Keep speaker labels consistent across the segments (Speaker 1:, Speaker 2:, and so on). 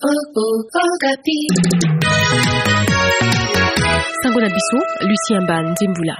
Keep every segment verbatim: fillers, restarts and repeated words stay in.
Speaker 1: Sango na biso, Lucien Ban Ndimbula.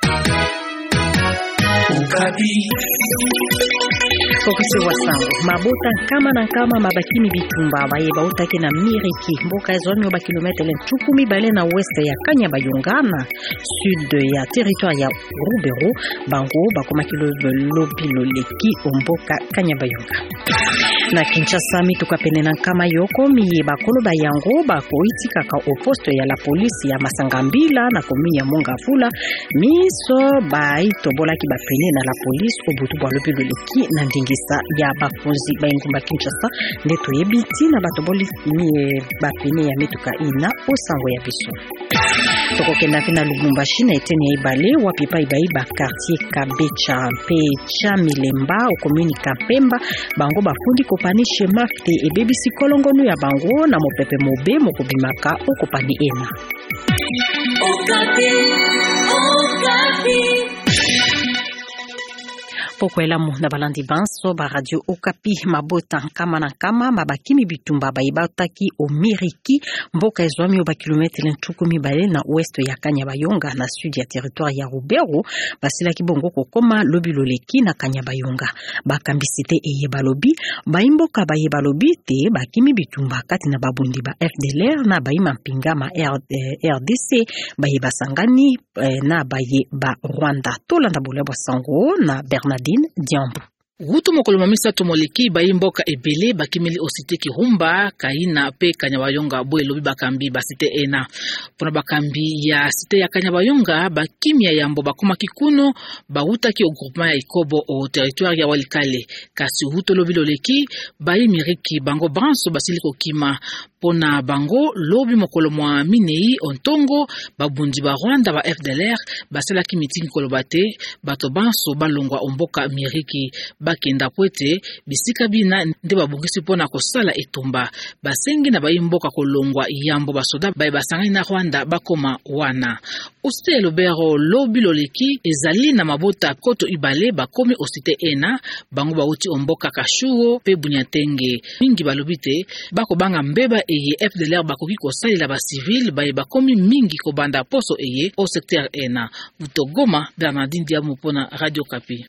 Speaker 1: Fokisi wa sango mabota kama na kama mabakini bitumba baye bautake na miriki mboka ezoni oba kilomita lentukumi bale na weste ya Kanyabayonga na sud ya territoire ya Rubero bango bakoma kilomita leki omboka Kanyabayonga. Na Kinshasa mituka pene na kama yoko miye bakolo bayango bako itika ka oposto ya la polisi ya Masangambila na komini ya Mongafula miso baito bolaki bapene na la polisi obutu bwa lopelo leki na ndingisa ya bafunzi bayingumba Kinshasa ndeto yebiti na batoboli miye bapene ya mituka ina osango ya biso. Toko kenda fina Lubumbashi na eteni ya ibale wapipa ibaiba quartier Kabecha mpe Chamilemba o komini Kapemba bango bafundi kopani shemafte ebebi sikolongonu ya bango na mopepe mobe mokobimaka okopani ena. Okapi, Okapi. Poko elamu na balandi banso ba radio Okapi mabota kama na kama mabakimi bitumba baibataki omiriki mboka ezwami oba kilomita lentukumi bale na ouest ya Kanyabayonga na sud ya territoire ya Rubero basila kibongo kokoma lobiloleki na Kanyabayonga bakambisite eye balobi baimboka baye balobi te bakimi bitumba kati na babundi ba F D L R na baima mpinga ma R D C baye basangani na baye ba Rwanda tolanda bolebo sango na Bernard Diambo.
Speaker 2: Gutu mokolo mamisa tomoleki bayimboka ebele bakimeli osite Kirumba kaina pe Kanyabayonga boelobi bakambi basite ena pona bakambi ya site ya Kanyabayonga bakimia yambo bakoma kikuno bautaki au groupement ya Ikobo au territoire ya Walikale kasi huto lobiloleki bayimiriki bango branso basiliko kima pona bango lobi mokolo mwa minei ontongo babundi ba Rwanda ba F D L R basala ki meeting kolobate bato banso balongwa omboka miriki bakenda kwete bisika bina nde babongisi pona kosala etumba basengi na bayimboka kolongwa yambo basoda baye basangani na Rwanda bakoma wana Osite Lobero lobi loleki ezali na mabota koto ibale bakomi osite ena bango bauti omboka Kashuo pe Bunyatenge mingi balobite bako banga mbeba eye F D L R bakoki kosalila ba civil baye bakomi mingi kobanda poso eye au secteur ena Utogoma. Bernardine Diambo pona Radio Okapi.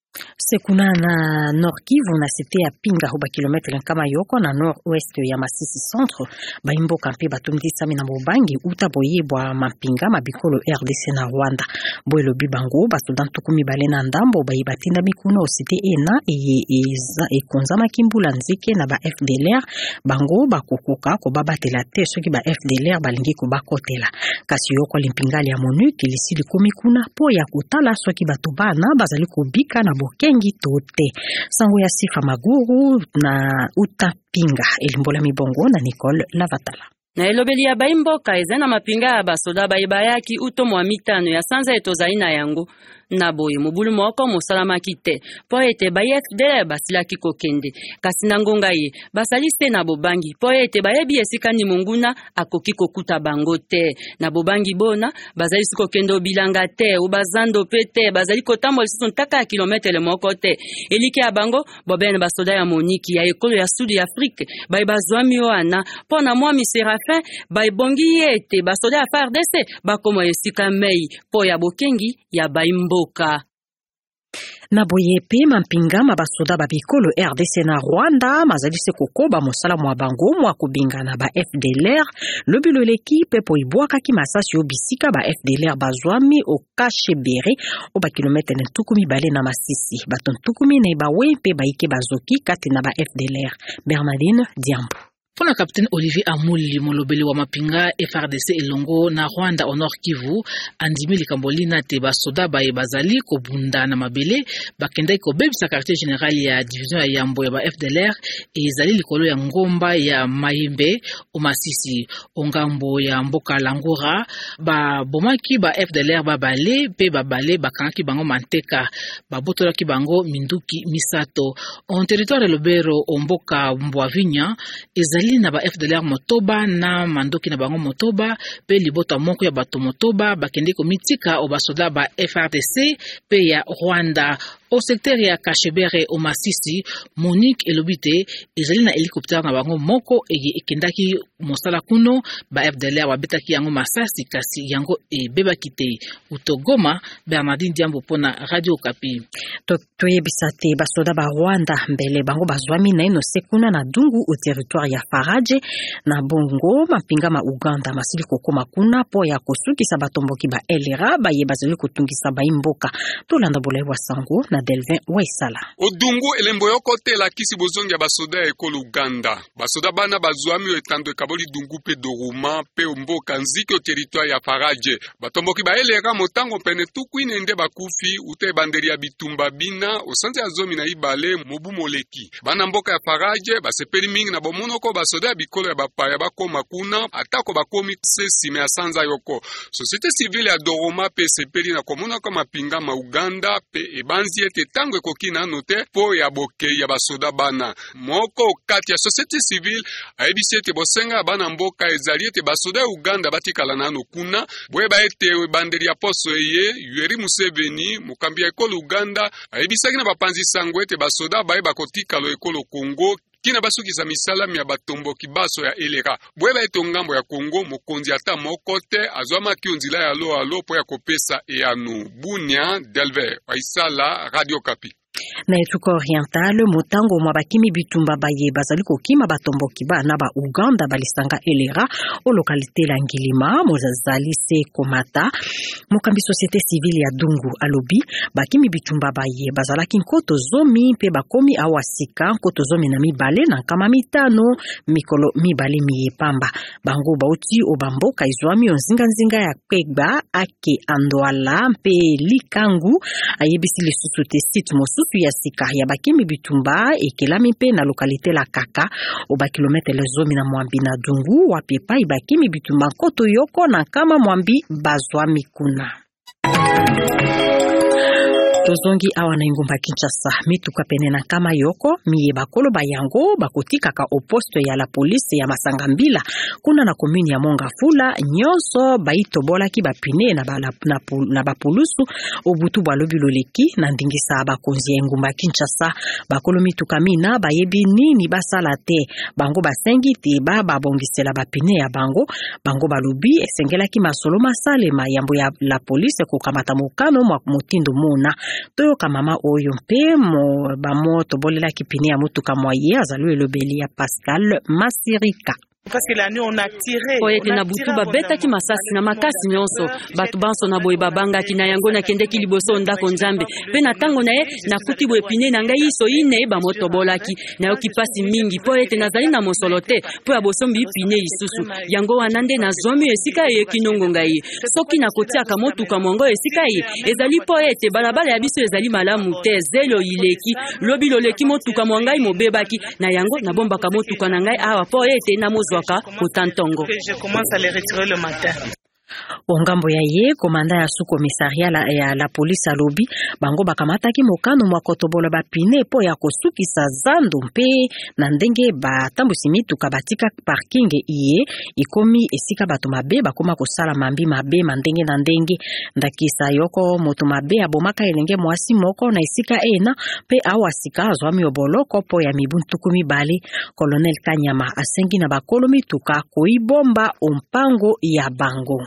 Speaker 1: Sekuna na Nord Kivu na site ya pinga hoba kilometre kama yoko na nord ouest ya Masisi centre baimbo kampe batumdi sami na mobangi utaboye bwa mapinga mabikolo R D C na Rwanda boelo bibango basodan tukumi bale na ndambo bayi batinda mikuno site ena eye eza ekonza makimbula nzike na ba F D L R bango bakokoka ko babatela te soki ba F D L R balingi ko bakotela kasi yoko limpingali ya MONUC lisili komikuna po ya kutala soki batubana bazali kubika na kengi tote sango ya Sifa Maguru na utapinga elimbola mibongo na Nicole Lavatala.
Speaker 3: Na elobeli ya baimboka ezena mapinga ya basoda bayibayaki utomo wa mitano ya sanza etozaina yango na boye mobulu moko mosalama kite po ete ba F D L R basilaki kokende kasi na ngonga ye basaliste na bobangi po ete bayebi esika ni monguna akoki kokuta bango te na bobangi bona bazali siko kendo bilanga te u bazando pete bazali kotambo liso ntaka kilometre le moko te eliki ya bango bobene basoda ya moniki ya ekolo ya Sud ya Afrique bayi bazwami wana po na mwa Serafin bayi bongi ete basoda ya F A R D C bakomo esika mei po ya bokengi ya baimbo Boka.
Speaker 1: Na boye pe mampinga mabasoda babikolo R D C na Rwanda mazali se kokoba mosala mwa bango mwa kubinga na ba F D L R lobilo l'équipe po ibwaka ki masasi obisika ba F D L R bazwami o Kashebere o ba kilometre ntukumi bale na Masisi baton tukumi na ibawe pe baike bazoki kati na ba F D L R. Bernardine Diambo.
Speaker 2: Pona Capitaine Olivier Amuli molobeli wa mapinga F R D C elongo na Rwanda au Nord Kivu andimi likambolina te basoda baye bazali kobunda na mabele bakendai ko bebisa quartier général ya division ya Yambo ya ba F D L R ezali likolo ya ngomba ya Mayimbe o Masisi ongambo ya mboka Langura ba bomaki ba F D L R babale pe babale bakangaki bango manteka babotolaki bango minduki misato en territoire Lobero omboka Mbwavinya ezali na ba F D L R motoba na mandoki na bango motoba pe libota moko ya bato motoba bakende ko mitika o basoda ba F R D C pe ya Rwanda Au secteur ya Kashebere au Masisi, Monique Elobite ezali na hélicoptère na bango moko eye ekendaki mosala kuno ba F D L R babetaki yango masasi kasi yango ebebaki te. Utogoma, Bernardine Diambo pona Radio Okapi.
Speaker 1: Toyebisa te basoda ba Rwanda mbele bango bazwami na ino sekuna na Dungu au territoire ya Faraje na Bongo mapinga ma Uganda masili kokoma kuna po ya kosukisa batomboki ba L R A baye bazali kotungisa ba imboka tolanda bolewa sango na Delvin Waisala.
Speaker 4: Odungu elembo yokote la kisi bozongi ya basoda ya ekolo Uganda. Basoda bana bazwami etando kaboli Dungu pe Doruma pe mboka nziki au territoire ya Faraje. Batomboki ba L R A motango pene tuku inende bakufi ute banderi ya bitumba bina osanze ya zomi na ibale mobu moleki. Bana mboka ya Faraje basepeli mingi na bomonoko basoda ya bikolo ya bapaya bakoma kuna atako bakomi sesime ya sanza yoko. Société civile ya Doruma pe sepeli na komonoko mapinga ma Uganda pe ebanzi ete tango ekoki nano te po ya boke ya basoda bana. Moko kati ya société civile ayebisi ete bosenga bana mboka ezali ete basoda ya Uganda batikala nano kuna boyeba ete bandeli ya poso eye Yoweri Museveni mokambi ya ekolo Uganda ayebisaki na bapanzi sango ete basoda bayeba kotikala ekolo Kongo kina basukisa misalami ya batomboki baso ya L R A. Bweba ete ngambo ya Kongo mokonzi ata moko te azwamaki nzila ya lo alo po ya kopesa eyanu. Bunia Delver Waisala Radio Okapi.
Speaker 1: Na etuko oriental motango mwa bakimi bitumba baye bazali kokima batomboki bana ba Uganda balisanga L R A o localité la Ngilima mozazali se komata mokambi société civile ya Dungu alobi bakimi bitumba baye bazalaki nkoto zomi pe bakomi awasika nkoto zomi na mibale na kama mitano mikolo mibale miyepamba bango bauti obamboka izwami onzinga nzinga ya kwegba ake andwala pe likangu ayebisi le sous-soute site mosu ya sika ya bakimi bitumba ekelami pe na lokalite la Kaka oba kilometre lezomi na mwambi na Dungu wapepa ibakimi bitumba koto yoko na kama mwambi bazwami kuna. Tozongi awa na ingumba Kinshasa mituka pene na kama yoko miye bakolo bayango bakotika ka oposto ya la police ya Masangambila kuna na commune ya Mongafula nyonso baito bola ki bapine na bala na, na bapulusu obutu balobi loleki na ndingisa bakonzi ya ingumba Kinshasa bakolo mituka mina bayebi nini basala te bango basengi te ba babongisela bapine ya bango bango balobi esengela ki masolo masalema yambo ya la police ko kamata mokano mwa motindo mona toyoka mama oyo mpe mo bamoto bolela kipine ya mutuka mwaye azalwe lobeli ya Pascal Masirika.
Speaker 5: Parce que l'année on a tiré
Speaker 3: oye na butu babeta ki masasi na makasi nyonso batu banso na boye babanga ki na yango na kende ki liboso ndako nzambe pe na tango na ye na kuti boye pine na ngai so ine ba moto bolaki na yoki pasi mingi po ete nazali na mosolo te po ya bosombi pine isusu yango wanande na zomi esika ye kinongo ngai soki na kotia ka motuka mongo esika ye ezali po ete balabala ya biso ezali malamu te zelo ileki lobi loleki motuka mongai mobebaki na yango na bomba ka motuka na ngai awa po ete na mozo
Speaker 5: je commence à les retirer le matin.
Speaker 1: Ongambo ya ye komanda ya su komisaria la, ya la police alobi bango bakamataki mokano mwa kotobola bapine po ya kosukisa zando mpe na ndenge batambusi mituka batika parking iye ikomi esika bato mabe bakoma kosala mambi mabe mandenge na ndenge ndakisa yoko moto mabe abomaka elenge mwasi moko na esika ena pe awasika azwami oboloko po ya mibuntuku mibale. Colonel Kanyama asengi na bakolo mituka koibomba ompango ya bango.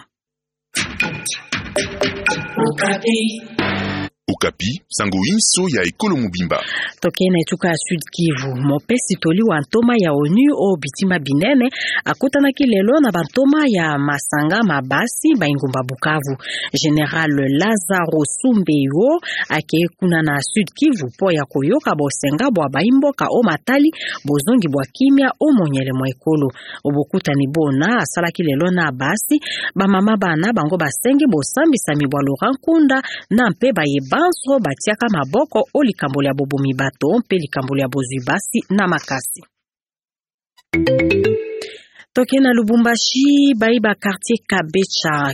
Speaker 6: Okapi. Okapi, sango inso ya ekolo mubimba.
Speaker 1: Tokena etuka ya Sud Kivu, mopesi toli wa ntoma ya ONU o bitima binene, akutana ki lelo na bantoma ya Masanga Mabasi ba ingumba Bukavu. General Lazaro Sumbeyo ake kuna na Sud Kivu po ya koyoka bosenga bwa baimboka o matali bozongi bwa kimia o monyele mwa ekolo. Obokuta ni bona asala ki lelo na basi, ba mama bana bango basengi bosambisa mibwa Laurent Kunda na mpe ba yeba banso batiaka maboko o likambo ya bobomi bato mpe likambo ya bozwi basi na makasi. Toke na Lubumbashi baiba quartier Kabecha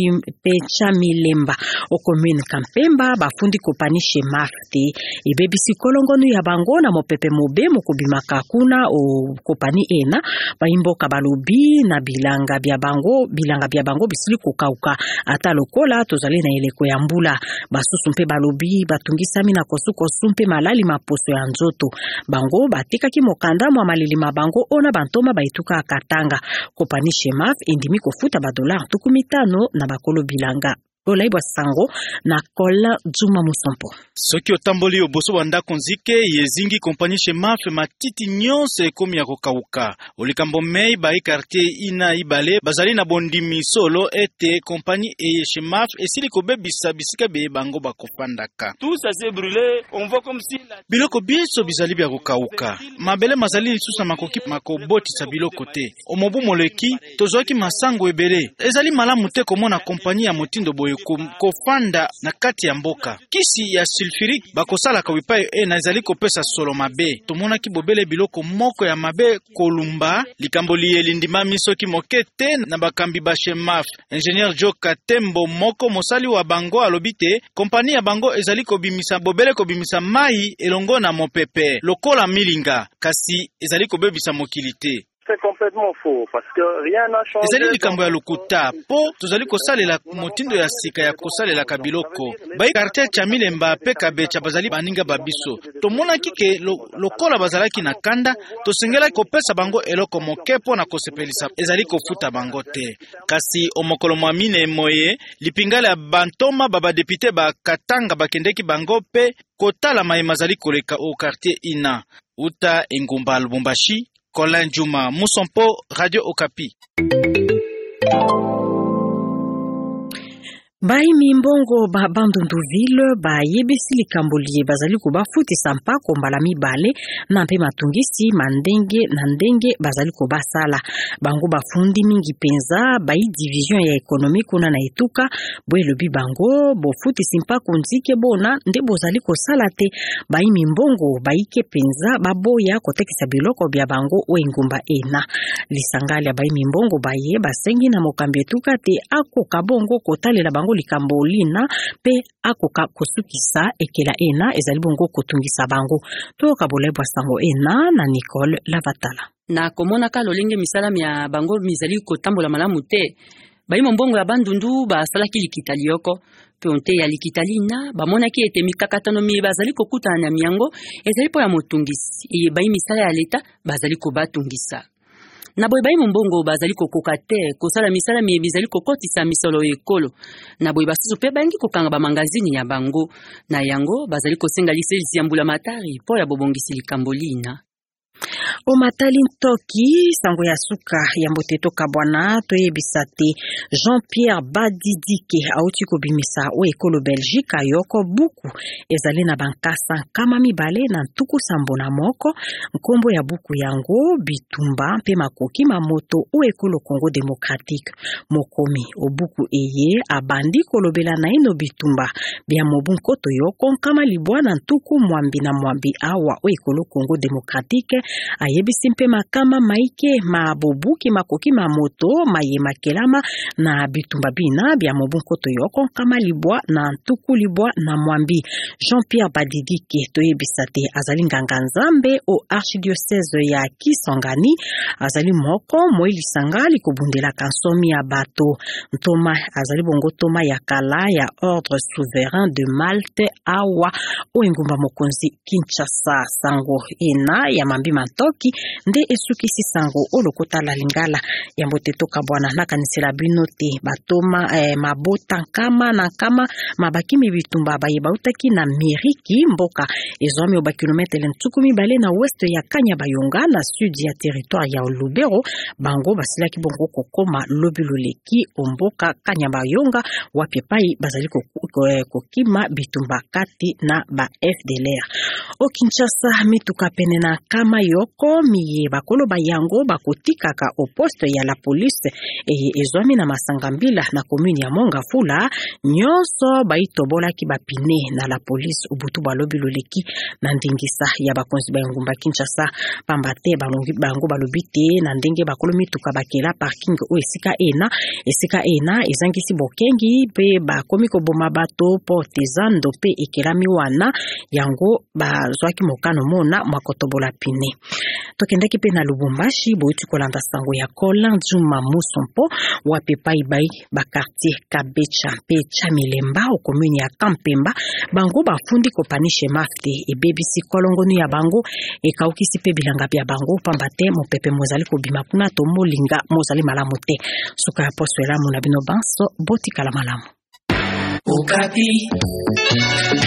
Speaker 1: Pecha Milemba o commune Kampemba bafundi kopanishe mafte ebebisi kolongonu ya bango na mopepe mobe mokubimaka kuna o kopani ena baimboka balobi na bilanga bya bango bilanga bya bango bisili kokauka ata lokola tozali na eleko ya mbula basusu mpe balobi batungisami na kosuko sumpe malali maposo ya nzoto bango batikaki mokanda mwa malili mabango ona bantoma baituka Katanga kopanishe maf indimi kofuta ba dollar tukumitano na bakolo bilanga Olaibwa Sango na Kola Juma Musompo.
Speaker 7: Soki otamboli oboso banda konzike yezingi kompani chemaf matiti nyonso ekomi ya kokauka. Olikambo mei ba quartier ina ibale bazali na bondimi solo ete kompani eye chemaf esili kobebisa bisika be bango bakopandaka.
Speaker 8: Tout ça s'est brûlé, on voit comme si la...
Speaker 7: Biloko biso bizali bya kokauka. Mabele mazali lisusa makoki makoboti sa biloko te. Omobu moleki tozoki masango ebele. Ezali malamu te komona kompani ya motindo boye kofanda na kati ya mboka. Kisi ya sulfurique bakosala kawipayo e na ezali kopesa solo mabe. Tomona ki bobele biloko moko ya mabe kolumba likambo liye lindima misoki mokete na bakambi ba chemaf. Ingénieur Joe Katembo moko mosali wa bango alobite kompani ya bango ezali kobimisa bobele kobimisa mai elongo na mopepe lokola milinga kasi ezali kobebisa mokilite.
Speaker 9: C'est complètement faux parce que rien n'a changé.
Speaker 7: Ezali likambo ya lokuta po tozali kosalela motindo ya sika ya kosalela kabiloko. Bai quartier cha Milemba pe Kabecha bazali baninga babiso. Tomona kike lo, lokola bazalaki na kanda tosengela kopesa bango eloko mokepo na kosepelisa. Ezali kofuta bango te. Kasi omokolo mwamine moye lipingala ya bantoma baba député ba Katanga bakendeki bango pe kotala maema zali koleka au quartier ina. Uta Engumba Lubumbashi Colin Juma Musompo Radio Okapi.
Speaker 1: Bai mimbongo ba Bandunduville ba yebisi likambolie bazali kubafuti sampa kombala mibale na mpe matungisi mandenge na ndenge bazali kobasala bango bafundi mingi penza bai division ya ekonomi kuna na etuka bwelobi bango bofuti simpa konzike bona nde bozali kosala te bai mimbongo baike penza baboya kotekisa biloko bya bango wengumba ena lisangali ya bai mimbongo baye basengi na mokambi etuka te akoka bongo kotalela bango likambo lina pe akoka kosukisa ekela ena ezali bongo kotungisa bango toka bolebwa sango ena na Nicole Lavatala
Speaker 3: na komona ka lolenge misala ya bango mizali kotambola malamu te bai mbongo ya bandundu basalaki likitali yoko pe onte ya likitalina bamonaki ete mikakatano mi bazali kokutana na miango ezali po ya motungisi e bai misala ya leta bazali kobatungisa na boy bayi mbongo bazali kokoka te kosala misala mi bizali kokotisa misolo ekolo na boy basusu pe bangi kokanga ba magazine ya bango na yango bazali kosenga liselisi ya mbula matari po ya bobongisi likambolina
Speaker 1: o matali ntoki sango ya suka ya mboteto kabwana toyebisa te Jean-Pierre Badidike auti kobimisa o ekolo Belgique yoko buku ezali na bankasa kama mibale na ntuku sambo na moko nkombo ya buku yango bitumba mpe makoki mamoto o ekolo Congo démocratique mokomi o buku eye abandi kolobela na ino bitumba bya mobunkoto yoko kama libwa na ntuku mwambi na mwambi awa o ekolo Congo démocratique ayebisi mpe makama maike mabobuki makoki mamoto mayema kelama na bitumba bina bya mobunkoto yoko kama libwa na ntuku libwa na mwambi Jean-Pierre Badidike toyebisa te azali nganga nzambe o archidiocèse ya Kisangani azali moko moilisanga likobundela kansomi ya bato ntoma azali bongo toma ya kala ya ordre souverain de Malte awa o engumba mokonzi Kinshasa sango ena ya mambi mantoki nde esukisi sango olokota la lingala ya mboteto kabwana na kanisela bino te batoma eh, mabota nkama na nkama mabaki mibitumba baye bautaki na Miriki mboka ezomi oba kilometre ntukumi bale na west ya Kanyabayonga na sud ya territoire ya Lubero bango basilaki bongo kokoma lobiloleki omboka Kanyabayonga wapi pai bazali kokima bitumba kati na ba F D L R o Kinshasa mituka pene na kama yoko miye bakolo bayango bakotikaka au poste ya la police e ezwami na Masangambila na commune ya Mongafula nyonso baitobolaki bapine na la police ubutu balobi loleki na ndingisa ya bakonzi ba ngumba Kinshasa pambate balongi bango balobite na ndenge bakolo mituka bakela parking o esika ena esika ena ezangisi bokengi pe bakomi ko boma bato portezando pe ekelami wana yango bazwaki mokano mona mwakotobola pine tokendaki pe na Lubumbashi boiti kolanda sango ya kola Juma Musompo wape pai bai ba quartier Kabecha pe Chamilemba o commune ya Kampemba bango bafundi ko panishe mafte e bebisi kolongonu ya bango e kaukisi pe bilanga bya bango pambate mopepe mozali ko bima kuna to molinga mozali malamu te suka ya posto ela mona bino banso boti kala malamu.
Speaker 10: Okapi.